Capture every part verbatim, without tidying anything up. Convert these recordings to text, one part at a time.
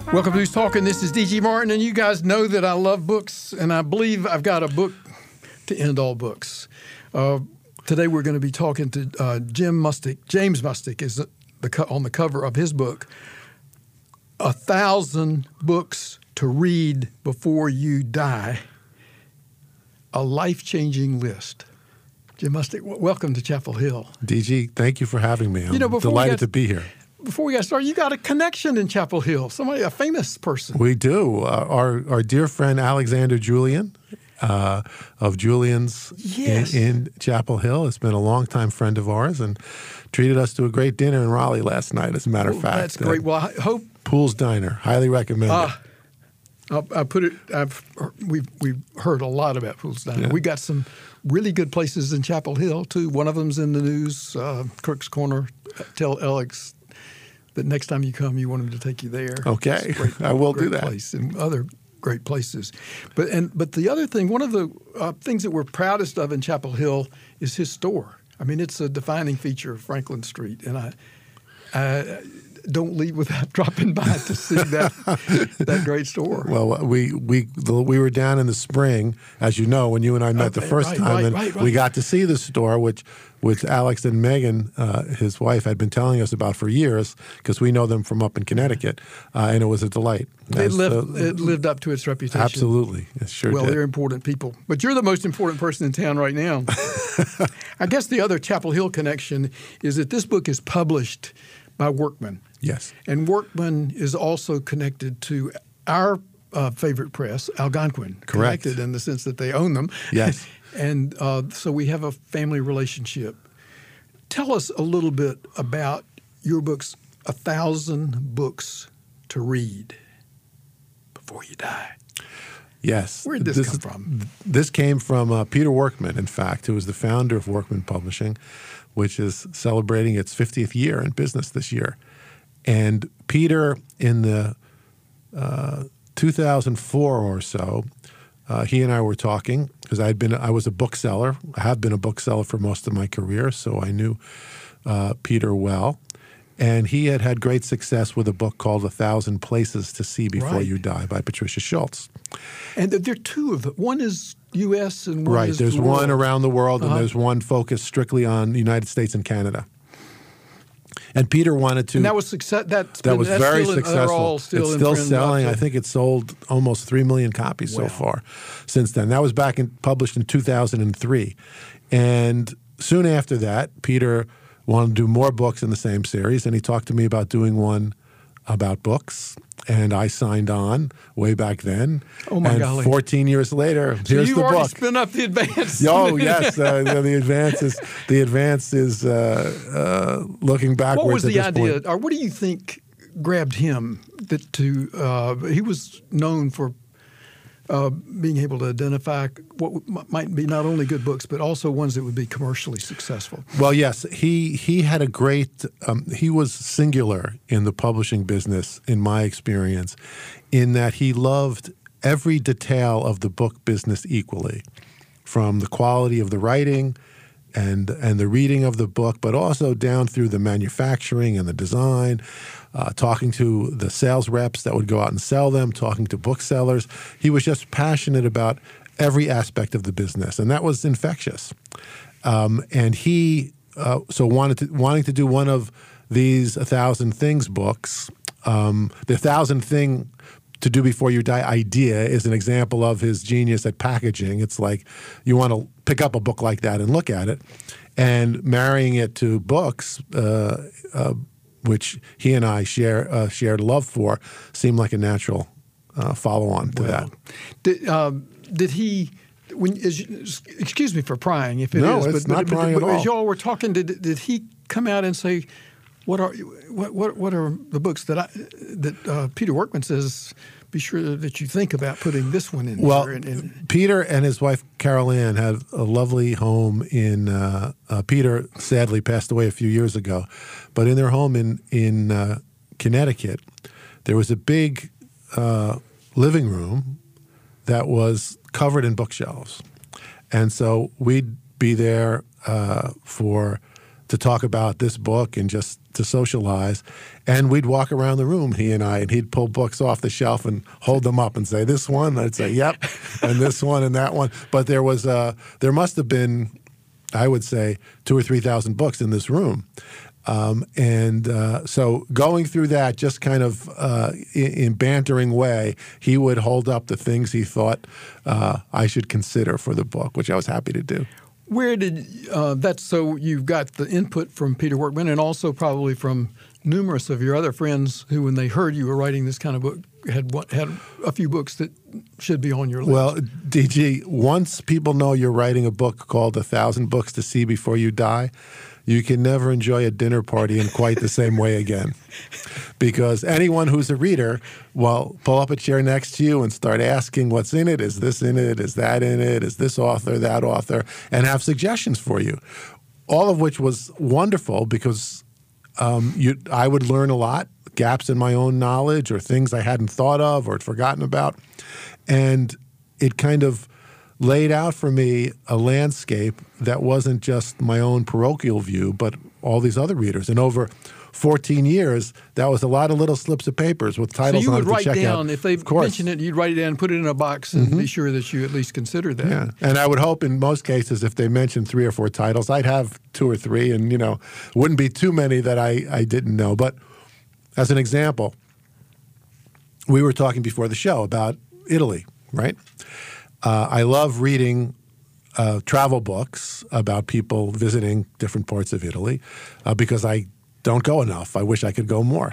Welcome to Who's Talking. This is D G Martin, and you guys know that I love books, and I believe I've got a book to end all books. Uh, today we're going to be talking to uh, Jim Mustick. James Mustick is the co- on the cover of his book, A Thousand Books to Read Before You Die, a life-changing list. Jim Mustick, w- welcome to Chapel Hill. D G, thank you for having me. I'm you know, delighted got, to be here. Before we got started, you got a connection in Chapel Hill, somebody, a famous person. We do. Uh, our our dear friend Alexander Julian uh, of Julian's yes. in, in Chapel Hill has been a longtime friend of ours and treated us to a great dinner in Raleigh last night, as a matter oh, of fact. That's great. Well, I hope... Pools Diner, highly recommended. Uh, I'll, I put it. I've we've we've heard a lot about Pools Diner. Yeah. We got some really good places in Chapel Hill too. One of them's in the news, uh, Kirk's Corner. Tell Alex that next time you come, you want him to take you there. Okay, great, I will great do that. Place and other great places, but and but the other thing, one of the uh, things that we're proudest of in Chapel Hill is his store. I mean, it's a defining feature of Franklin Street, and I. I don't leave without dropping by to see that that great store. Well, we we we were down in the spring, as you know, when you and I met okay, the first right, time, right, and right, right. we got to see the store, which which Alex and Megan, uh, his wife, had been telling us about for years, because we know them from up in Connecticut, uh, and it was a delight. It As, lived, uh, it lived up to its reputation. Absolutely, it sure well, did. they're important people, but you're the most important person in town right now. I guess the other Chapel Hill connection is that this book is published by Workman. Yes. And Workman is also connected to our uh, favorite press, Algonquin. Correct. Connected in the sense that they own them. Yes. And uh, so we have a family relationship. Tell us a little bit about your books, A Thousand Books to Read Before You Die. Yes. Where did this, this come from? This came from uh, Peter Workman, in fact, who is the founder of Workman Publishing, which is celebrating its fiftieth year in business this year. And Peter, in the uh, two thousand four or so, uh, he and I were talking, because I had been I was a bookseller. I have been a bookseller for most of my career, so I knew uh, Peter well. And he had had great success with a book called A Thousand Places to See Before right. You Die by Patricia Schultz. And there are two of them. One is U S and one right. is There's the one world. around the world, and uh-huh. there's one focused strictly on the United States and Canada. And Peter wanted to. And that was success. That's that been, was that's very still in, successful. all still it's in still print selling. up I to- think it's sold almost three million copies Wow. so far since then. That was back in published in two thousand three, and soon after that, Peter wanted to do more books in the same series, and he talked to me about doing one about books. And I signed on way back then. Oh, my and golly. fourteen years later, So here's you've the already book. spent up the advance. Oh yes, uh, the advance is the advance is uh, uh, looking backwards. What was at the this idea, point. or what do you think grabbed him? That to uh, he was known for uh, being able to identify what m- might be not only good books, but also ones that would be commercially successful. Well, yes, he he had a great. Um, he was singular in the publishing business, in my experience, in that he loved every detail of the book business equally, from the quality of the writing and and the reading of the book, but also down through the manufacturing and the design, uh, talking to the sales reps that would go out and sell them, talking to booksellers. He was just passionate about every aspect of the business, and that was infectious. Um, and he uh, so wanted to wanting to do one of these A Thousand Things books. Um, the Thousand Thing to Do Before You Die idea is an example of his genius at packaging. It's like you want to pick up a book like that and look at it, and marrying it to books, uh, uh, which he and I share uh, shared love for, seemed like a natural uh, follow-on to Well, that. Did, um, did he? When is, excuse me for prying, if it No, is, it's but, not but, prying but, at but all. as y'all were talking, did did he come out and say, "What are what what, what are the books that I that uh, Peter Workman says? Be sure that you think about putting this one in Well, here." And, and, Peter and his wife Carol Ann had a lovely home in. Uh, uh, Peter sadly passed away a few years ago, but in their home in in uh, Connecticut, there was a big uh, living room that was covered in bookshelves, and so we'd be there uh, for to talk about this book and just to socialize, and we'd walk around the room, he and I, and he'd pull books off the shelf and hold them up and say, "This one," I'd say, "Yep," and this one and that one. But there was uh, there must have been, I would say, two or three thousand books in this room. Um, and uh, so going through that, just kind of uh, in, in bantering way, he would hold up the things he thought uh, I should consider for the book, which I was happy to do. Where did uh, that? So you've got the input from Peter Workman, and also probably from numerous of your other friends who, when they heard you were writing this kind of book, had had a few books that should be on your list. Well, D G, once people know you're writing a book called A Thousand Books to See Before You Die, you can never enjoy a dinner party in quite the same way again. Because anyone who's a reader will pull up a chair next to you and start asking what's in it. Is this in it? Is that in it? Is this author, that author? And have suggestions for you. All of which was wonderful because um, you, I would learn a lot, gaps in my own knowledge or things I hadn't thought of or had forgotten about. And it kind of laid out for me a landscape that wasn't just my own parochial view, but all these other readers. And over fourteen years, that was a lot of little slips of papers with titles so you on would it to write check down, out. if they mention it, you'd write it down, put it in a box, and mm-hmm. be sure that you at least consider that. Yeah, and I would hope in most cases, if they mentioned three or four titles, I'd have two or three, and you know, wouldn't be too many that I, I didn't know. But as an example, we were talking before the show about Italy, right? Uh, I love reading uh, travel books about people visiting different parts of Italy uh, because I don't go enough. I wish I could go more.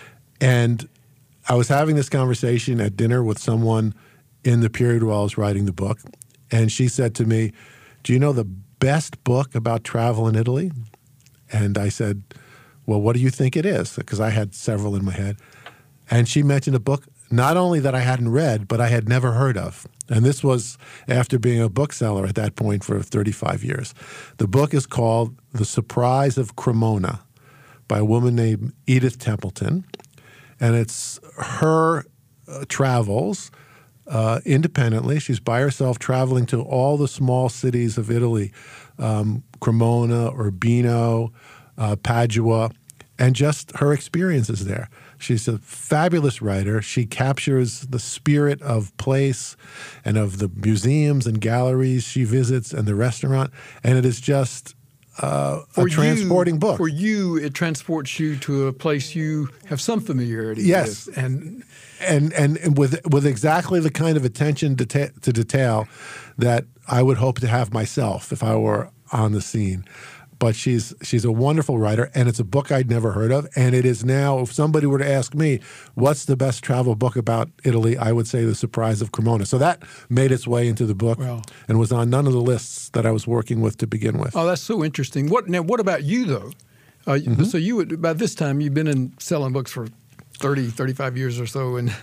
And I was having this conversation at dinner with someone in the period while I was writing the book, and she said to me, "Do you know the best book about travel in Italy?" And I said, "Well, what do you think it is?" Because I had several in my head. And she mentioned a book not only that I hadn't read, but I had never heard of. And this was after being a bookseller at that point for thirty-five years. The book is called The Surprise of Cremona by a woman named Edith Templeton. And it's her uh, travels uh, independently. She's by herself traveling to all the small cities of Italy, um, Cremona, Urbino, uh, Padua, and just her experiences there. She's a fabulous writer. She captures the spirit of place and of the museums and galleries she visits and the restaurant. And it is just uh, a transporting you, book. For you, it transports you to a place you have some familiarity yes. with. And, and, and, and with, with exactly the kind of attention to, ta- to detail that I would hope to have myself if I were on the scene. But she's she's a wonderful writer, and it's a book I'd never heard of. And it is now, if somebody were to ask me, what's the best travel book about Italy, I would say The Surprise of Cremona. So that made its way into the book well, and was on none of the lists that I was working with to begin with. Oh, that's so interesting. What now? What about you, though? Uh, mm-hmm. So you would, by this time, you've been in selling books for thirty, thirty-five years or so. And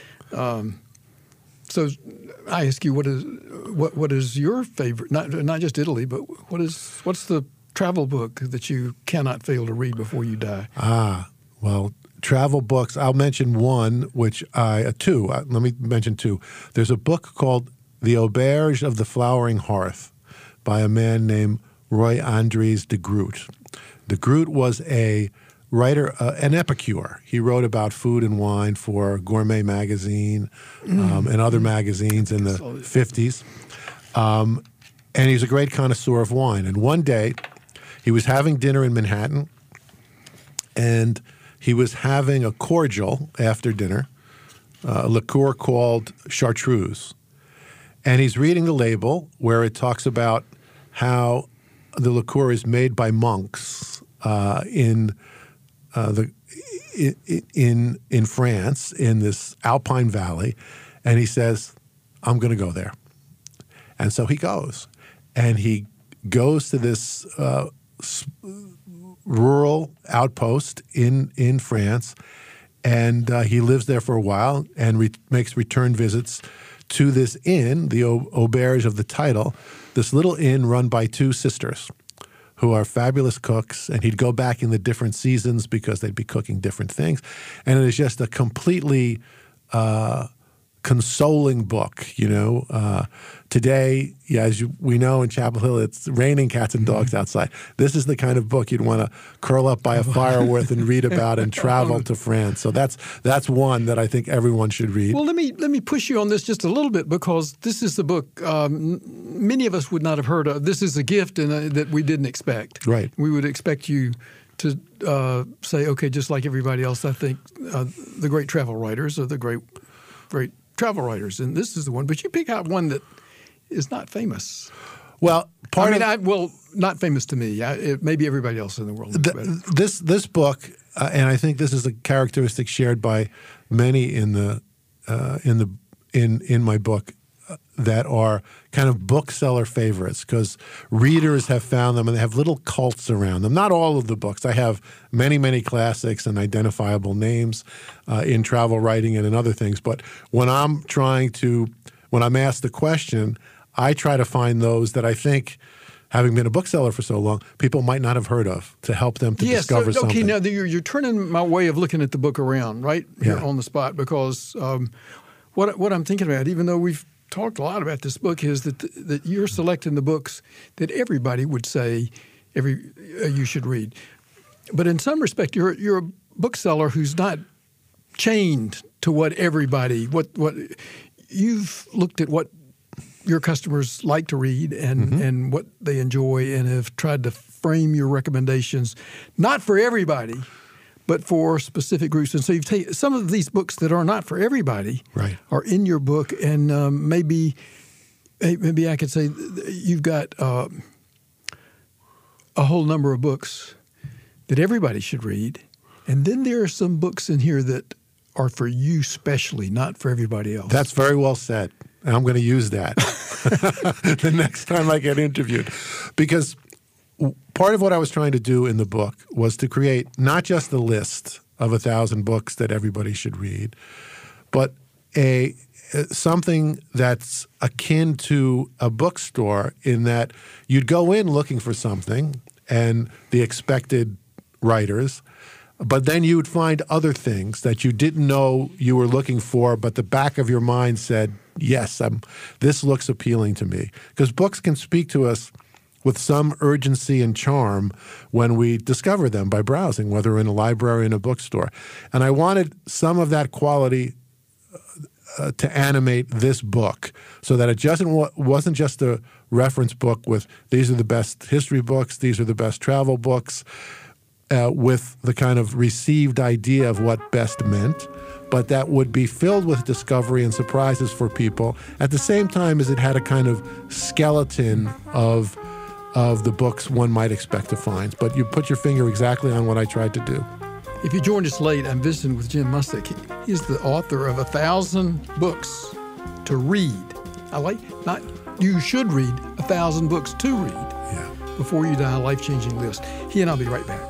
um, so I ask you, what is what what is your favorite, not not just Italy, but what is what's the travel book that you cannot fail to read before you die? Ah, well, travel books. I'll mention one, which I uh, two. Uh, let me mention two. There's a book called The Auberge of the Flowering Hearth by a man named Roy Andries de Groot. De Groot was a writer, uh, an epicure. He wrote about food and wine for Gourmet magazine um, and other magazines in the fifties. Um, and he's a great connoisseur of wine. And one day, he was having dinner in Manhattan, and he was having a cordial after dinner, uh, a liqueur called Chartreuse. And he's reading the label where it talks about how the liqueur is made by monks uh, in uh, the in in France, in this Alpine Valley. And he says, "I'm going to go there." And so he goes. And he goes to this uh, rural outpost in, in France, and uh, he lives there for a while and re- makes return visits to this inn, the au- auberge of the title, this little inn run by two sisters who are fabulous cooks, and he'd go back in the different seasons because they'd be cooking different things. And it is just a completely uh, consoling book. You know, uh, today, yeah, as you, we know in Chapel Hill, it's raining cats and dogs outside. This is the kind of book you'd want to curl up by a fire with and read about and travel to France. So that's that's one that I think everyone should read. Well, let me let me push you on this just a little bit, because this is the book um, many of us would not have heard of. This is a gift and uh, that we didn't expect. Right. We would expect you to uh, say, okay, just like everybody else, I think uh, the great travel writers are the great, great travel writers, and this is the one. But you pick out one that is not famous. Well, part I mean, of I, well, not famous to me. I, it, maybe everybody else in the world. the, this this book, uh, and I think this is a characteristic shared by many in the uh, in the in in my book, uh, that are kind of bookseller favorites, because readers have found them and they have little cults around them. Not all of the books. I have many many classics and identifiable names uh, in travel writing and in other things. But when I'm trying to when I'm asked the question, I try to find those that I think, having been a bookseller for so long, people might not have heard of, to help them to yes, discover so, okay, something. now you're, you're turning my way of looking at the book around right here Yeah. on the spot, because um, what what I'm thinking about, even though we've talked a lot about this book, is that that you're selecting the books that everybody would say every uh, you should read. But in some respect, you're you're a bookseller who's not chained to what everybody what what you've looked at what your customers like to read and, Mm-hmm. and what they enjoy, and have tried to frame your recommendations not for everybody, but for specific groups. And so you've taken some of these books that are not for everybody, Right. are in your book, and um, maybe maybe I could say you've got uh, a whole number of books that everybody should read, and then there are some books in here that are for you specially, not for everybody else. That's very well said. And I'm going to use that the next time I get interviewed. Because part of what I was trying to do in the book was to create not just a list of a thousand books that everybody should read, but a something that's akin to a bookstore, in that you'd go in looking for something and the expected writers, but then you would find other things that you didn't know you were looking for, but the back of your mind said, yes, I'm, this looks appealing to me. Because books can speak to us with some urgency and charm when we discover them by browsing, whether in a library or in a bookstore. And I wanted some of that quality uh, to animate this book, so that it just wasn't just a reference book with these are the best history books, these are the best travel books, Uh, with the kind of received idea of what best meant, but that would be filled with discovery and surprises for people, at the same time as it had a kind of skeleton of of the books one might expect to find. But you put your finger exactly on what I tried to do. If you joined us late, I'm visiting with Jim Mustick. He is the author of a thousand books to read. I like, not you should read, a thousand books to read Yeah. before you die, a life-changing list. He and I'll be right back.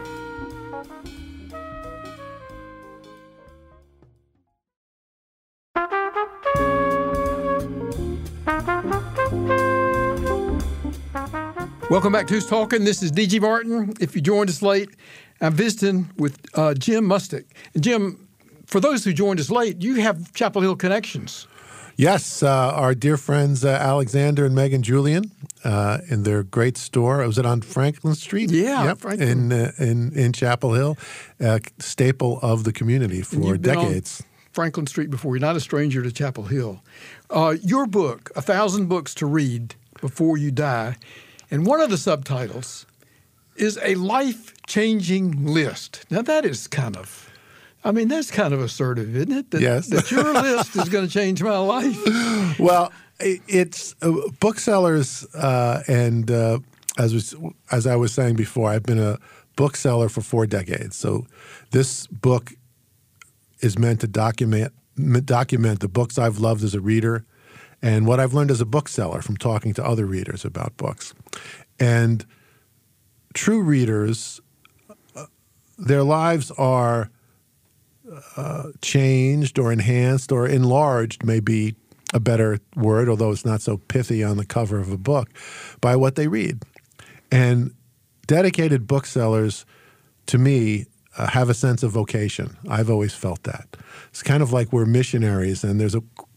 Welcome back to Who's Talking. This is D G Martin. If you joined us late, I'm visiting with uh, Jim Mustick. And Jim, for those who joined us late, you have Chapel Hill connections. Yes, uh, our dear friends uh, Alexander and Megan Julian uh, in their great store. Was it on Franklin Street? Yeah, yep. Franklin. In, uh, in in Chapel Hill, a staple of the community for You've been decades. on Franklin Street before. You're not a stranger to Chapel Hill. Uh, your book, A Thousand Books to Read Before You Die, and one of the subtitles is a life-changing list. Now, that is kind of, I mean, that's kind of assertive, isn't it? That, Yes. that your list is going to change my life. Well, it's uh, booksellers, uh, and uh, as was, as I was saying before, I've been a bookseller for four decades. So this book is meant to document document the books I've loved as a reader, and what I've learned as a bookseller from talking to other readers about books. And true readers, uh, their lives are uh, changed or enhanced or enlarged, may be a better word, although it's not so pithy on the cover of a book, by what they read. And dedicated booksellers, to me, uh, have a sense of vocation. I've always felt that. It's kind of like we're missionaries, and there's a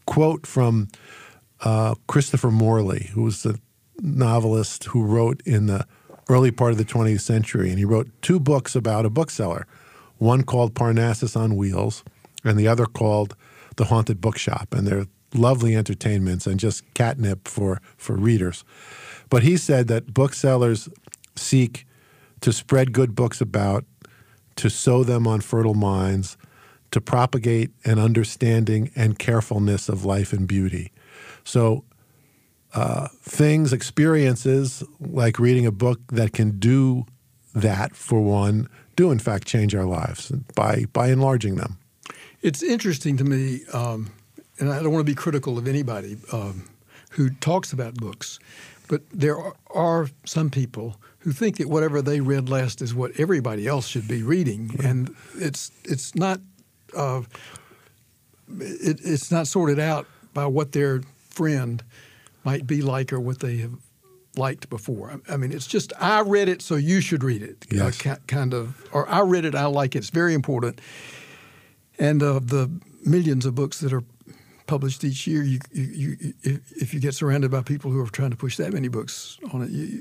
quote from uh, Christopher Morley, who was a novelist who wrote in the early part of the twentieth century. And he wrote two books about a bookseller, one called Parnassus on Wheels and the other called The Haunted Bookshop. And they're lovely entertainments and just catnip for, for readers. But he said that booksellers seek to spread good books about, to sow them on fertile minds, to propagate an understanding and carefulness of life and beauty. So uh, things, experiences like reading a book that can do that for one do in fact change our lives by, by enlarging them. It's interesting to me, um, and I don't want to be critical of anybody um, who talks about books, but there are, are some people who think that whatever they read last is what everybody else should be reading, right. And it's it's not uh, it, it's not sorted out by what their friend might be like or what they have liked before. I mean, it's just I read it, so you should read it. Yes. Uh, kind of, or I read it, I like it. It's very important. And of the millions of books that are published each year, you, you, you, if you get surrounded by people who are trying to push that many books on it, you,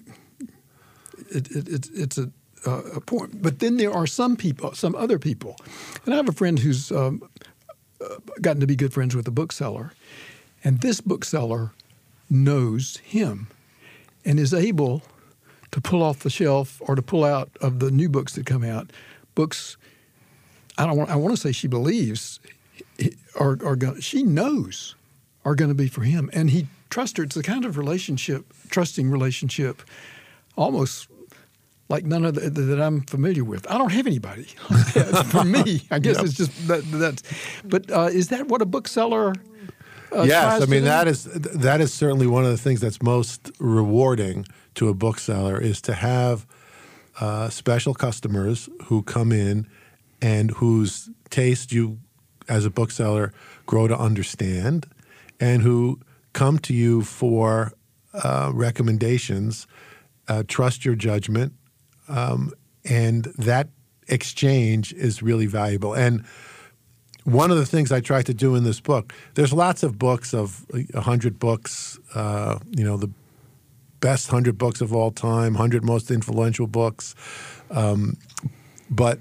it, it, it it's a, uh, a point. But then there are some people, some other people, and I have a friend who's um, uh, gotten to be good friends with a bookseller, and this bookseller knows him and is able to pull off the shelf or to pull out of the new books that come out books. I don't want. I want to say she believes, are are going. She knows are going to be for him, and he trusts her. It's the kind of relationship, trusting relationship, almost like none of the, that I'm familiar with. I don't have anybody like that. For me, I guess yep. It's just that. That's. But uh, is that what a bookseller? Uh, yes, I mean do? that is that is certainly one of the things that's most rewarding to a bookseller is to have uh, special customers who come in and whose taste you, as a bookseller, grow to understand, and who come to you for uh, recommendations, uh, trust your judgment, um, and that exchange is really valuable. And one of the things I try to do in this book, there's lots of books of a hundred books, uh, you know, the best hundred books of all time, hundred most influential books, um, but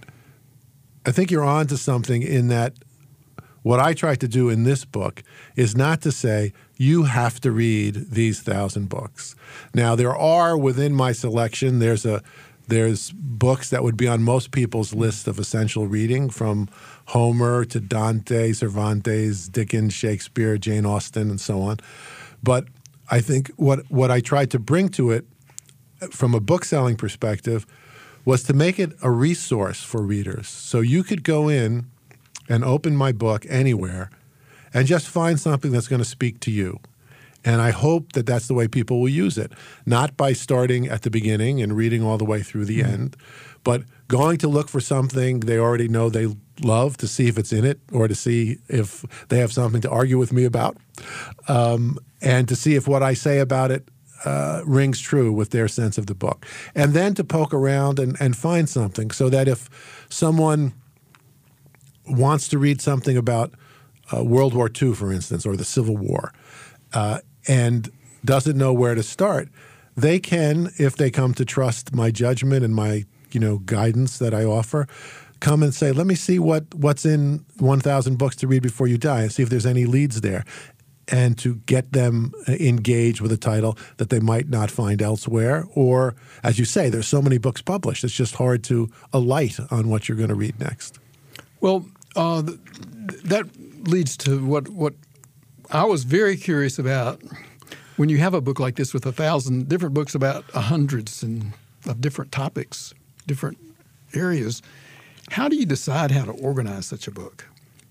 I think you're on to something in that what I try to do in this book is not to say you have to read these thousand books. Now, there are within my selection, there's a there's books that would be on most people's list of essential reading, from Homer to Dante, Cervantes, Dickens, Shakespeare, Jane Austen, and so on. But I think what, what I tried to bring to it from a book-selling perspective was to make it a resource for readers. So you could go in and open my book anywhere and just find something that's going to speak to you. And I hope that that's the way people will use it, not by starting at the beginning and reading all the way through the mm-hmm. end, but going to look for something they already know they love to see if it's in it or to see if they have something to argue with me about, um, and to see if what I say about it Uh, rings true with their sense of the book. And then to poke around and, and find something so that if someone wants to read something about uh, World War Two, for instance, or the Civil War, uh, and doesn't know where to start, they can, if they come to trust my judgment and my, you know, guidance that I offer, come and say, let me see what, what's in one thousand books to read before you die and see if there's any leads there, and to get them engaged with a title that they might not find elsewhere. Or, as you say, there's so many books published, it's just hard to alight on what you're going to read next. Well, uh, th- that leads to what, what I was very curious about. When you have a book like this with a thousand different books about hundreds and of different topics, different areas, how do you decide how to organize such a book?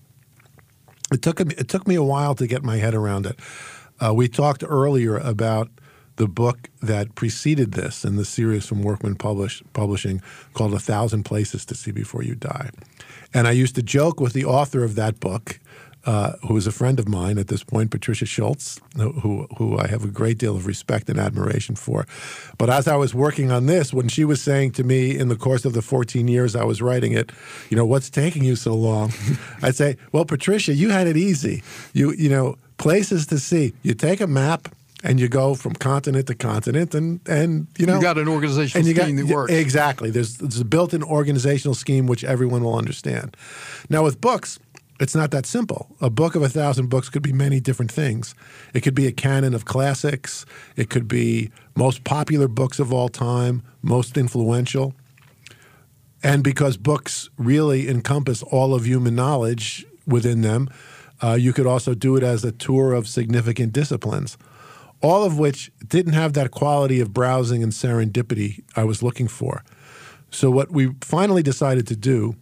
It took me, it took me a while to get my head around it. Uh, we talked earlier about the book that preceded this in the series from Workman Publish, Publishing called A Thousand Places to See Before You Die. And I used to joke with the author of that book, uh, who is a friend of mine at this point, Patricia Schultz, who, who I have a great deal of respect and admiration for. But as I was working on this, when she was saying to me in the course of the fourteen years I was writing it, you know, what's taking you so long? I'd say, well, Patricia, you had it easy. You, you know, places to see. You take a map and you go from continent to continent, and and you know you got an organizational and you scheme got, that works. Exactly. There's, there's a built-in organizational scheme which everyone will understand. Now with books, it's not that simple. A book of a thousand books could be many different things. It could be a canon of classics. It could be most popular books of all time, most influential. And because books really encompass all of human knowledge within them, uh, you could also do it as a tour of significant disciplines, all of which didn't have that quality of browsing and serendipity I was looking for. So what we finally decided to do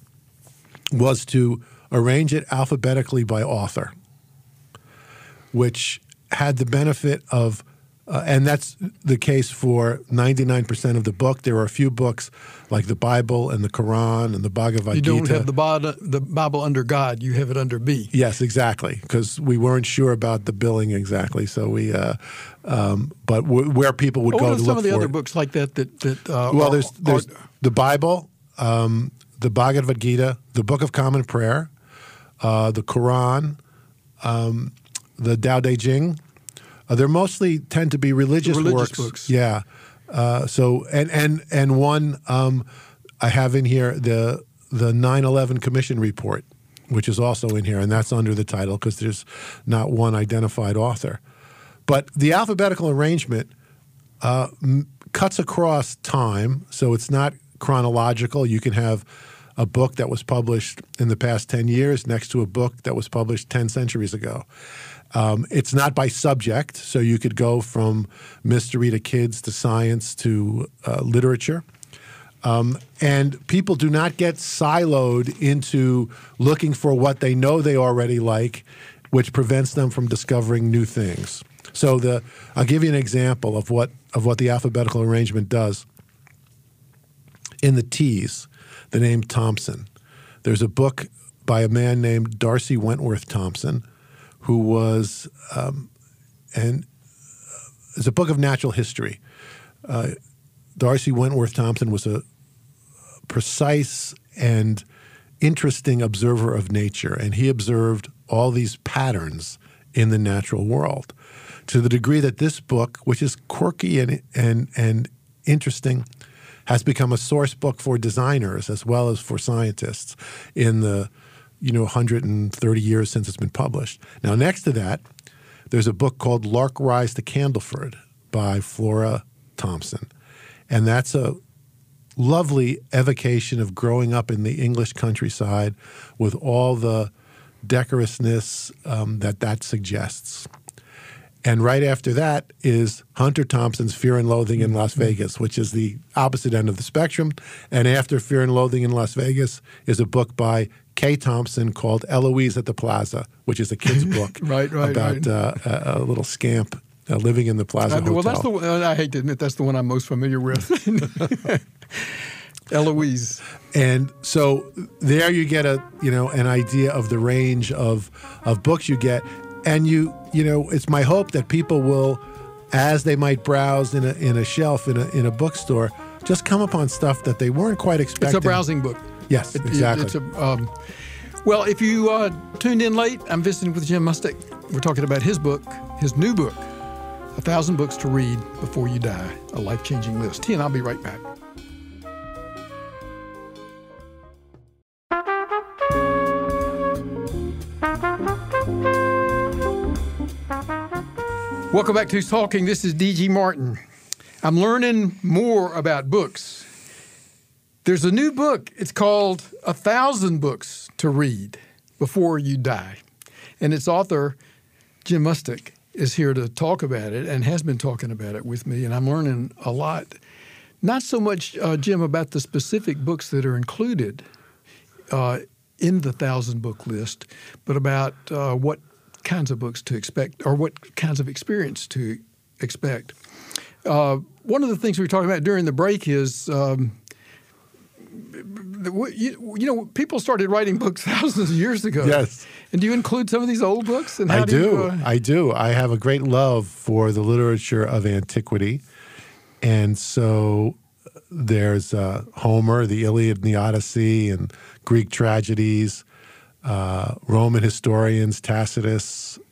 was to arrange it alphabetically by author, which had the benefit of, uh, and that's the case for ninety-nine percent of the book. There are a few books like the Bible and the Quran and the Bhagavad Gita. You don't have the Bible, the Bible under God. You have it under B. Yes, exactly, because we weren't sure about the billing exactly. So we, uh, um, but w- where people would Oh, go what to are look some of the for other it. books like that that that uh, Well, are- there's there's are- the Bible, um, the Bhagavad Gita, the Book of Common Prayer, uh, the Quran, um, the Tao Te Ching. Uh, they're mostly tend to be religious, religious works. books. Yeah. Uh, so and and and one um, I have in here the the nine eleven Commission report, which is also in here, and that's under the title because there's not one identified author. But the alphabetical arrangement uh, m- cuts across time, so it's not chronological. You can have a book that was published in the past ten years next to a book that was published ten centuries ago. Um, it's not by subject, so you could go from mystery to kids to science to uh, literature. Um, and people do not get siloed into looking for what they know they already like, which prevents them from discovering new things. So the I'll give you an example of what of what the alphabetical arrangement does. In the T's, the name Thompson, there's a book by a man named Darcy Wentworth Thompson, who was, um, and uh, it's a book of natural history. Uh, Darcy Wentworth Thompson was a precise and interesting observer of nature, and he observed all these patterns in the natural world to the degree that this book, which is quirky and and and interesting, has become a source book for designers as well as for scientists in the you know one hundred thirty years since it's been published. Now, next to that, there's a book called Lark Rise to Candleford by Flora Thompson, and that's a lovely evocation of growing up in the English countryside with all the decorousness um, that that suggests. And right after that is Hunter Thompson's Fear and Loathing in Las Vegas, which is the opposite end of the spectrum. And after Fear and Loathing in Las Vegas is a book by Kay Thompson called Eloise at the Plaza, which is a kid's book right, right, about right. Uh, a, a little scamp uh, living in the Plaza I, Hotel. well, that's the one, I hate to admit that's the one I'm most familiar with. Eloise. And so there you get a you know an idea of the range of of books you get, and you you know it's my hope that people will, as they might browse in a in a shelf in a in a bookstore, just come upon stuff that they weren't quite expecting. It's a browsing book. Yes, It- it- exactly. it's a, um, well, if you uh, tuned in late, I'm visiting with Jim Mustick. We're talking about his book, his new book, A Thousand Books to Read Before You Die, A Life-Changing List. T and I'll be right back. Welcome back to Who's Talking. This is D G Martin. I'm learning more about books. There's a new book. It's called A Thousand Books to Read Before You Die. And its author, Jim Mustick, is here to talk about it and has been talking about it with me. And I'm learning a lot. Not so much, uh, Jim, about the specific books that are included uh, in the thousand book list, but about uh, what kinds of books to expect or what kinds of experience to expect. Uh, one of the things we were talking about during the break is, um, you, you know, people started writing books thousands of years ago. Yes. And do you include some of these old books? And how I do. do. You, uh, I do. I have a great love for the literature of antiquity. And so there's uh, Homer, the Iliad and the Odyssey, and Greek tragedies, uh, Roman historians, Tacitus,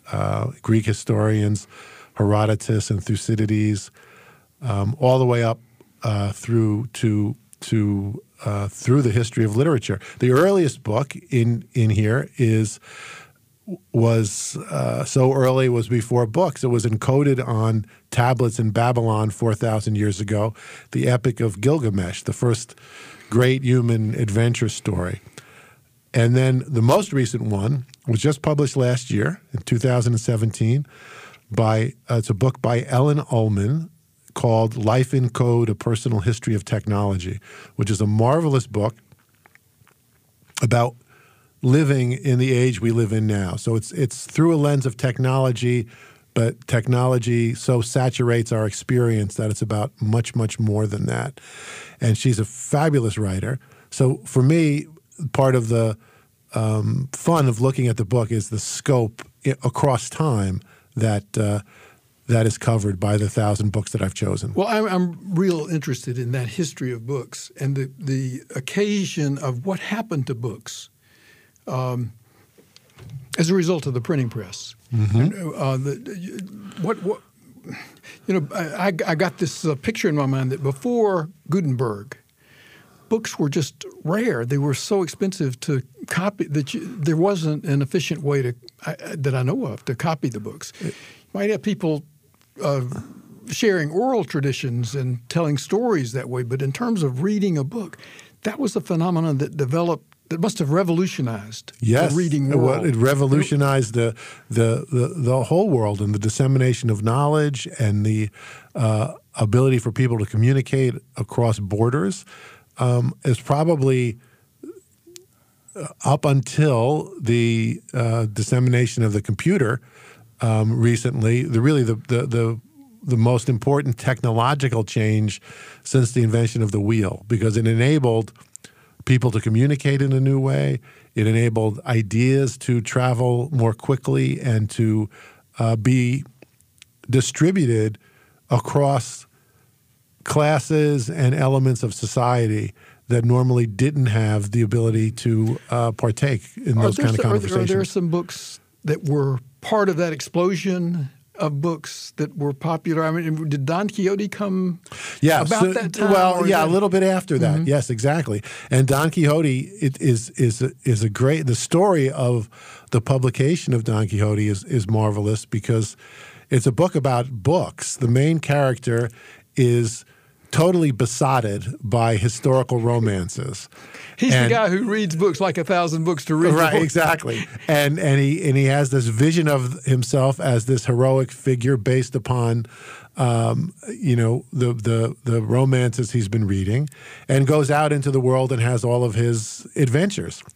uh, Greek historians, Herodotus and Thucydides, um, all the way up uh, through to to uh, through the history of literature. The earliest book in in here is was uh, so early, was before books. It was encoded on tablets in Babylon four thousand years ago, the Epic of Gilgamesh, the first great human adventure story. And then the most recent one was just published last year in two thousand seventeen by, uh, it's a book by Ellen Ullman called Life in Code, A Personal History of Technology, which is a marvelous book about living in the age we live in now. So it's it's through a lens of technology, but technology so saturates our experience that it's about much, much more than that. And she's a fabulous writer. So for me, part of the um, fun of looking at the book is the scope I- across time that uh, that is covered by the thousand books that I've chosen. Well, I'm, I'm real interested in that history of books and the, the occasion of what happened to books um, as a result of the printing press. Mm-hmm. And, uh, the, what, what, you know, I, I got this uh, picture in my mind that before Gutenberg, books were just rare. They were so expensive to copy that you, there wasn't an efficient way to I, that I know of to copy the books. You might have people uh, sharing oral traditions and telling stories that way, but in terms of reading a book, that was a phenomenon that developed that must have revolutionized yes. the reading world. Well, it revolutionized the, the the the whole world and the dissemination of knowledge and the uh, ability for people to communicate across borders. Um, is probably up until the uh, dissemination of the computer um, recently, the really the, the the the most important technological change since the invention of the wheel, because it enabled people to communicate in a new way. It enabled ideas to travel more quickly and to uh, be distributed across classes and elements of society that normally didn't have the ability to uh, partake in those kind of some, conversations. Are there, are there some books that were part of that explosion of books that were popular? I mean, did Don Quixote come yeah, about so, that time? Well, yeah, that? a little bit after that. Mm-hmm. Yes, exactly. And Don Quixote it is is a, is a great. The story of the publication of Don Quixote is is marvelous because it's a book about books. The main character is totally besotted by historical romances. He's and, the guy who reads books like a thousand books to read. Right, exactly. And and he and he has this vision of himself as this heroic figure based upon, um, you know, the the the romances he's been reading, and goes out into the world and has all of his adventures.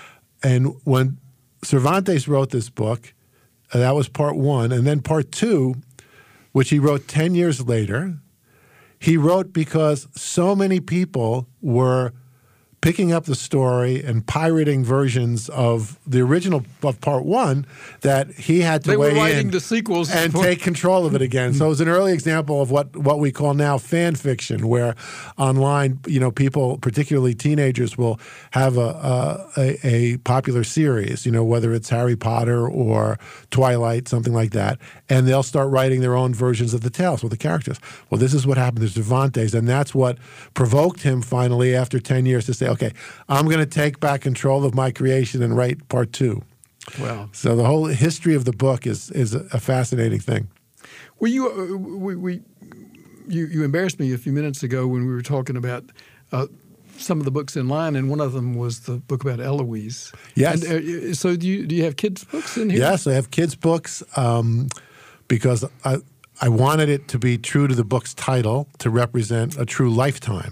And when Cervantes wrote this book, uh, that was part one, and then part two, which he wrote ten years later. He wrote because so many people were picking up the story and pirating versions of the original of part one that he had to they weigh were writing in the sequels and for- take control of it again. So it was an early example of what, what we call now fan fiction, where online, you know, people, particularly teenagers, will have a, a, a popular series, you know, whether it's Harry Potter or Twilight, something like that, and they'll start writing their own versions of the tales with the characters. Well, this is what happened to Cervantes, and that's what provoked him finally after ten years to say, okay, I'm going to take back control of my creation and write part two. Wow. So the whole history of the book is is a fascinating thing. Well, you, uh, we, we, you, you embarrassed me a few minutes ago when we were talking about uh, some of the books in line, and one of them was the book about Eloise. Yes. And, uh, so do you do you have kids' books in here? Yes, I have kids' books um, because I I wanted it to be true to the book's title, to represent a true lifetime,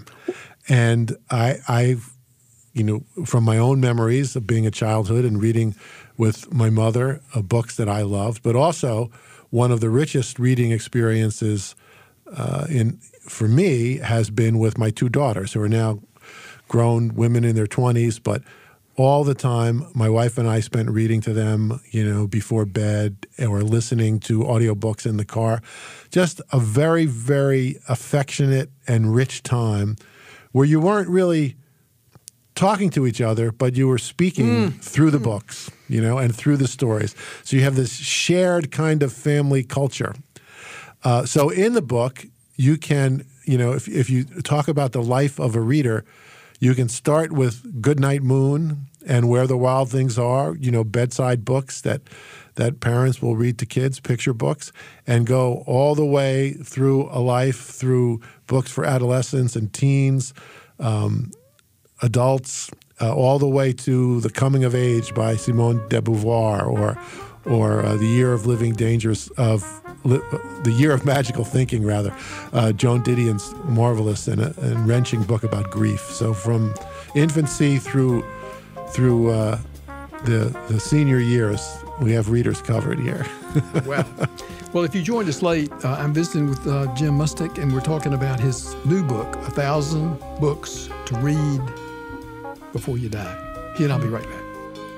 and I I've. You know, from my own memories of being a childhood and reading with my mother uh, books that I loved, but also one of the richest reading experiences uh, in for me has been with my two daughters, who are now grown women in their twenties. But all the time, my wife and I spent reading to them, you know, before bed or listening to audiobooks in the car. Just a very, very affectionate and rich time where you weren't really talking to each other, but you were speaking mm. through the books, you know, and through the stories. So you have this shared kind of family culture. Uh, so in the book, you can, you know, if, if you talk about the life of a reader, you can start with Goodnight Moon and Where the Wild Things Are, you know, bedside books that that parents will read to kids, picture books, and go all the way through a life, through books for adolescents and teens, um, adults, uh, all the way to The Coming of Age by Simone de Beauvoir, or or uh, The Year of Living Dangerous of li- The Year of Magical Thinking, rather, uh, Joan Didion's marvelous and, uh, and wrenching book about grief. So from infancy through through uh, the the senior years, we have readers covered here. Wow. Well, if you joined us late, uh, I'm visiting with uh, Jim Mustick, and we're talking about his new book, A Thousand Books to Read Before You Die. He and I'll be right back.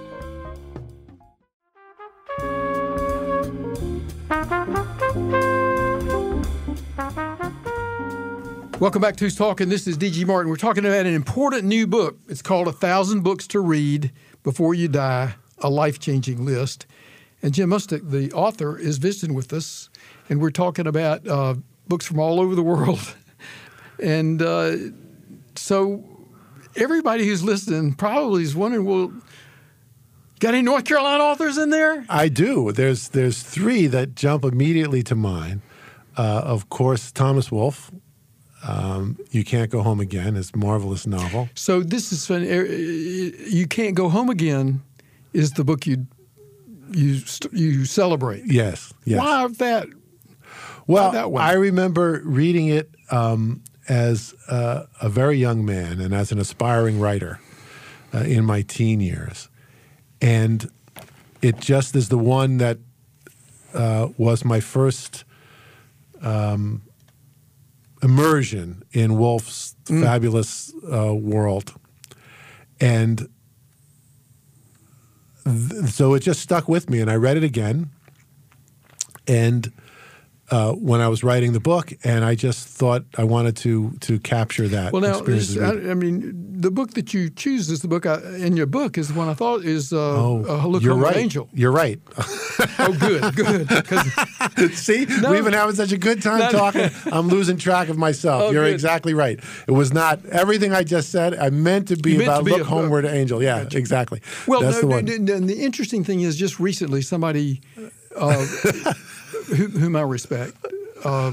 Welcome back to Who's Talking. This is D G Martin. We're talking about an important new book. It's called A Thousand Books to Read Before You Die, A Life-Changing List. And Jim Mustick, the author, is visiting with us, and we're talking about uh, books from all over the world. And uh, so everybody who's listening probably is wondering, well, got any North Carolina authors in there? I do. There's there's three that jump immediately to mind. Uh, of course, Thomas Wolfe. Um, You Can't Go Home Again, his marvelous novel. So this is fun. You Can't Go Home Again is the book you you you celebrate. Yes, yes. Why that? Well, why that one? I remember reading it um, as uh, a very young man and as an aspiring writer uh, in my teen years, and it just is the one that uh, was my first Um, immersion in Wolfe's mm. fabulous uh, world. And th- so it just stuck with me, and I read it again. And uh, when I was writing the book, and I just thought I wanted to to capture that well, now, experience. This, I, I mean, the book that you choose is the book I, in your book is the one I thought is uh, oh, uh, Look you're Home, right. Angel. You're right. Oh, good, good. See, no, we've been having such a good time no, talking. I'm losing track of myself. Oh, You're good. exactly right. It was not everything I just said. I meant to be meant about to be Look a, Homeward, Angel. Yeah, gotcha. exactly. Well, that's no, the one. no, no, the interesting thing is, just recently, somebody uh, who, whom I respect uh,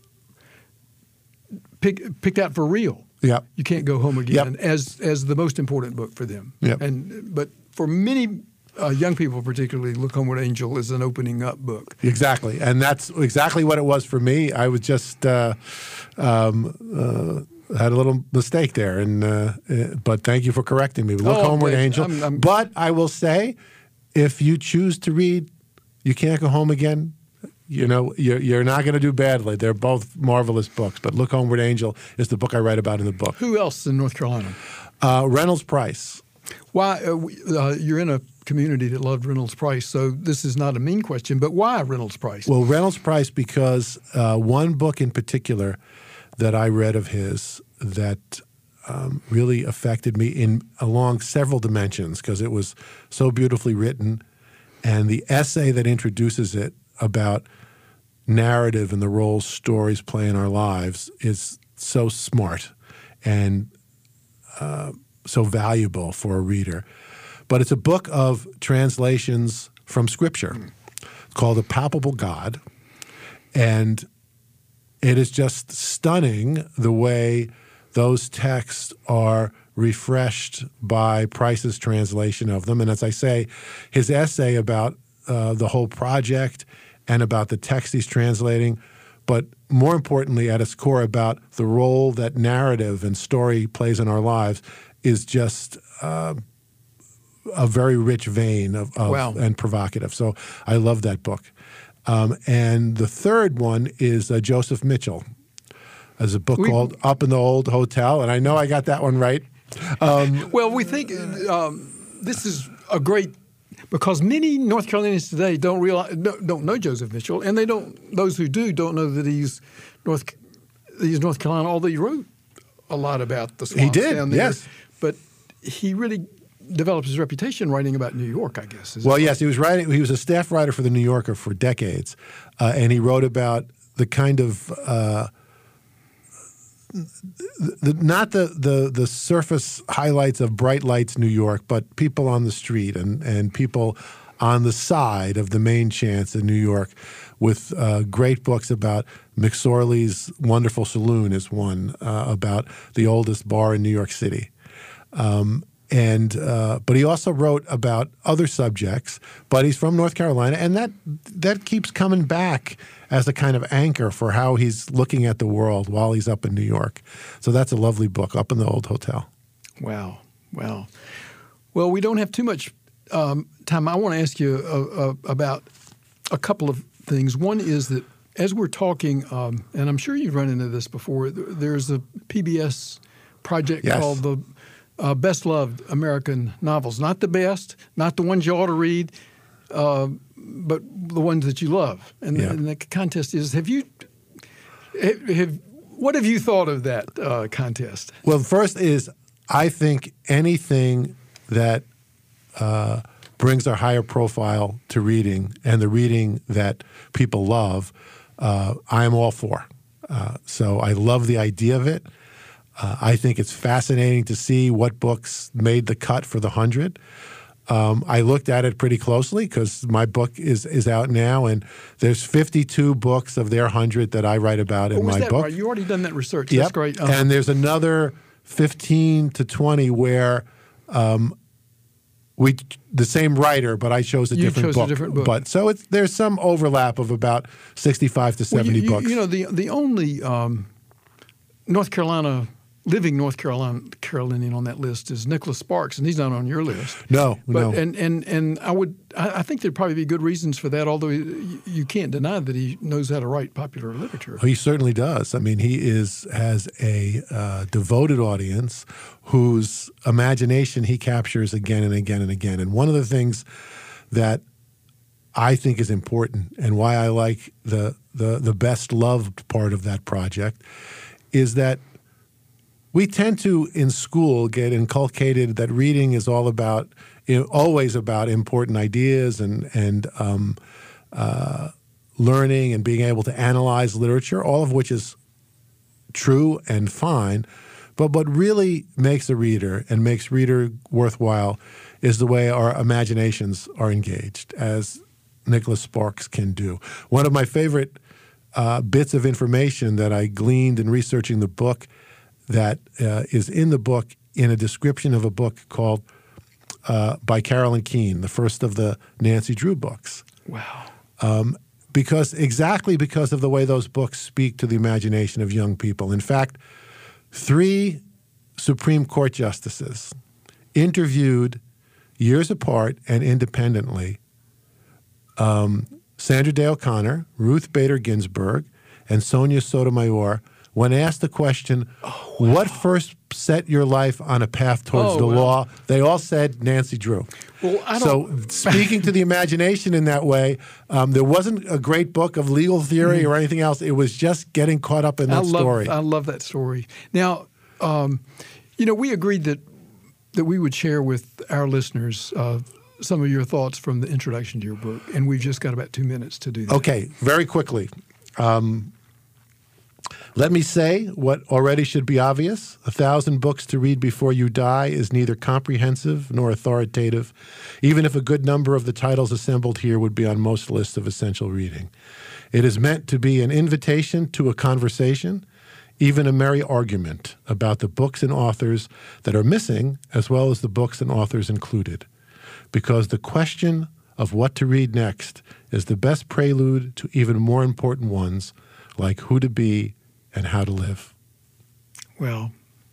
pick, picked out for real. Yeah, You Can't Go Home Again yep. as as the most important book for them. Yep. And but for many uh, young people, particularly, Look Homeward, Angel is an opening up book. Exactly, and that's exactly what it was for me. I was just uh, um, uh, had a little mistake there, and uh, uh, but thank you for correcting me. Look Oh, Homeward, but Angel. I'm- I'm- but I will say, if you choose to read You Can't Go Home Again, you know, you're, you're not going to do badly. They're both marvelous books. But Look Homeward, Angel is the book I write about in the book. Who else in North Carolina? Uh, Reynolds Price. Why uh, we- uh, you're in a community that loved Reynolds Price, so this is not a mean question, but why Reynolds Price? Well, Reynolds Price, because uh, one book in particular that I read of his that um, really affected me in along several dimensions, because it was so beautifully written, and the essay that introduces it about narrative and the role stories play in our lives is so smart and uh, so valuable for a reader. But it's a book of translations from Scripture. It's called A Palpable God, and it is just stunning the way those texts are refreshed by Price's translation of them. And as I say, his essay about uh, the whole project and about the text he's translating, but more importantly, at its core, about the role that narrative and story plays in our lives, is just uh, a very rich vein of, of Wow. and provocative. So I love that book. Um, and the third one is uh, Joseph Mitchell. There's a book We- called Up in the Old Hotel, and I know I got that one right. Um, Well, we think um, this is a great because many North Carolinians today don't realize don't know Joseph Mitchell, and they don't. Those who do don't know that he's North he's North Carolina. Although he wrote a lot about the swamps did, down there, yes. but he really developed his reputation writing about New York, I guess. Is Well, that yes, right? he was writing. He was a staff writer for the New Yorker for decades, uh, and he wrote about the kind of uh, the, not the, the the surface highlights of bright lights New York, but people on the street and and people on the side of the main chance in New York, with uh, great books about McSorley's Wonderful Saloon is one uh, about the oldest bar in New York City. Um, And uh, but he also wrote about other subjects. But he's from North Carolina, and that that keeps coming back as a kind of anchor for how he's looking at the world while he's up in New York. So that's a lovely book, Up in the Old Hotel. Wow, wow. Well, we don't have too much um, time. I want to ask you uh, uh, about a couple of things. One is that as we're talking, um, and I'm sure you've run into this before, there's a P B S project Yes. called the Uh, best loved American novels. Not the best, not the ones you ought to read, uh, but the ones that you love. And, Yeah. and the contest is, have you, have, have, what have you thought of that uh, contest? Well, the first is I think anything that uh, brings a higher profile to reading and the reading that people love, uh, I am all for. Uh, so I love the idea of it. Uh, I think it's fascinating to see what books made the cut for the hundred. Um, I looked at it pretty closely because my book is is out now, and there's fifty-two books of their hundred that I write about in Oh, was my that book. right? You already done that research. Yep. That's great. Uh, And there's another fifteen to twenty where um, we the same writer, but I chose a You different chose a book. different book. But so it's, there's some overlap of about sixty-five to well, seventy you, you, books. you know, the the only um, North Carolina, living North Carolina Carolinian on that list is Nicholas Sparks, and he's not on your list. No, But, no. And, and, and I would I, I think there'd probably be good reasons for that, although you, you can't deny that he knows how to write popular literature. He certainly does. I mean, he is has a uh, devoted audience whose imagination he captures again and again and again. And one of the things that I think is important and why I like the the, the best loved part of that project is that we tend to, in school, get inculcated that reading is all about, you know, always about important ideas and and um, uh, learning and being able to analyze literature, all of which is true and fine. But what really makes a reader and makes reader worthwhile is the way our imaginations are engaged, as Nicholas Sparks can do. One of my favorite uh, bits of information that I gleaned in researching the book that uh, is in the book in a description of a book called uh, by Carolyn Keene, the first of the Nancy Drew books. Wow. Um, because exactly because of the way those books speak to the imagination of young people. In fact, three Supreme Court justices interviewed years apart and independently um, Sandra Day O'Connor, Ruth Bader Ginsburg, and Sonia Sotomayor when asked the question, oh, wow. what first set your life on a path towards oh, the wow. law? They all said Nancy Drew. Well, I so don't... speaking to the imagination in that way, um, there wasn't a great book of legal theory mm-hmm. or anything else. It was just getting caught up in that I love, story. I love that story. Now, um, you know, we agreed that that we would share with our listeners uh, some of your thoughts from the introduction to your book, and we've just got about two minutes to do that. Okay, very quickly. Um, Let me say what already should be obvious. A thousand books to read before you die is neither comprehensive nor authoritative, even if a good number of the titles assembled here would be on most lists of essential reading. It is meant to be an invitation to a conversation, even a merry argument about the books and authors that are missing, as well as the books and authors included. Because the question of what to read next is the best prelude to even more important ones, like who to be and how to live. Well,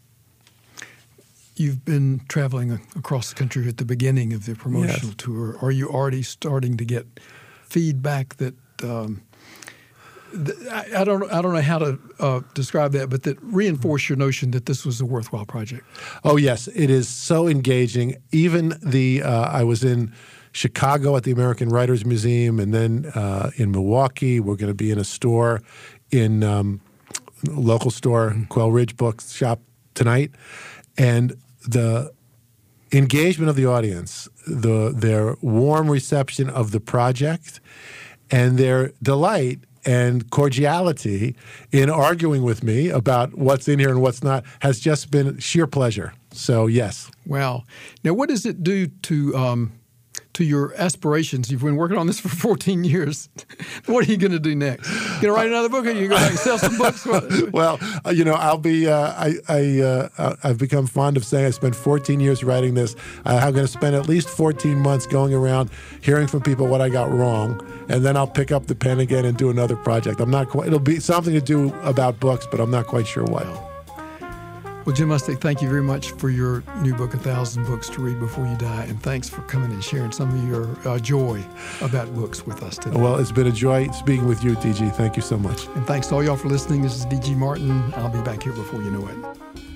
you've been traveling across the country at the beginning of the promotional yes. tour. Are you already starting to get feedback that um, th- I, I don't I don't know how to uh, describe that, but that reinforce your notion that this was a worthwhile project? Oh yes, it is so engaging. Even the uh, I was in Chicago at the American Writers Museum, and then uh, in Milwaukee. We're going to be in a store in. Um, local store, Quail Ridge Bookshop tonight, and the engagement of the audience, the their warm reception of the project, and their delight and cordiality in arguing with me about what's in here and what's not has just been sheer pleasure. So, yes. Wow. Now, what does it do to um, to your aspirations? You've been working on this for fourteen years. What are you going to do next? You going to write another book, or are you going to sell some books? Well, uh, you know, I'll be. Uh, I, I uh, I've become fond of saying I spent fourteen years writing this. Uh, I'm going to spend at least fourteen months going around hearing from people what I got wrong, and then I'll pick up the pen again and do another project. I'm not quite. It'll be something to do about books, but I'm not quite sure what. Well, Jim Mustick, thank you very much for your new book, A Thousand Books to Read Before You Die, and thanks for coming and sharing some of your uh, joy about books with us today. Well, it's been a joy speaking with you, D G. Thank you so much. And thanks to all y'all for listening. This is D G Martin. I'll be back here before you know it.